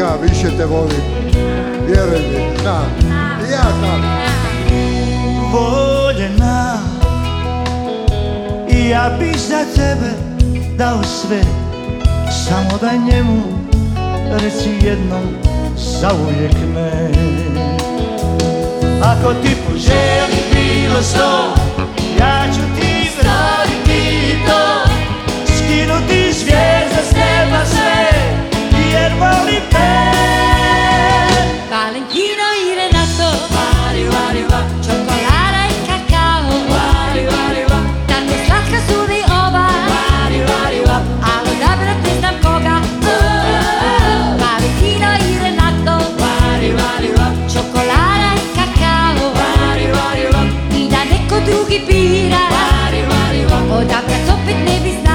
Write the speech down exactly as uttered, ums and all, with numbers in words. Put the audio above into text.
ja više te volim. Vjeruj mi, znam. I ja znam. Voljena, i ja bi za tebe dao sve, samo da njemu reci jednom zauvijek ne. Ako ti poželi bilo sto, ja ću ti vratiti to, skinuti zvijezda s neba sve, jer volim te. Valentino i Renato, vari, vari, va. Čokolada i kakao, vari, vari, va. Tako slatka su vi oba, vari, vari, va. Ali odabrat ne znam koga, oh, oh, oh. Valentino i Renato, vari, vari, va. Čokolada i kakao, vari, vari, va. I da neko drugi bira, vari, vari, va. Odabrat opet ne bi znao.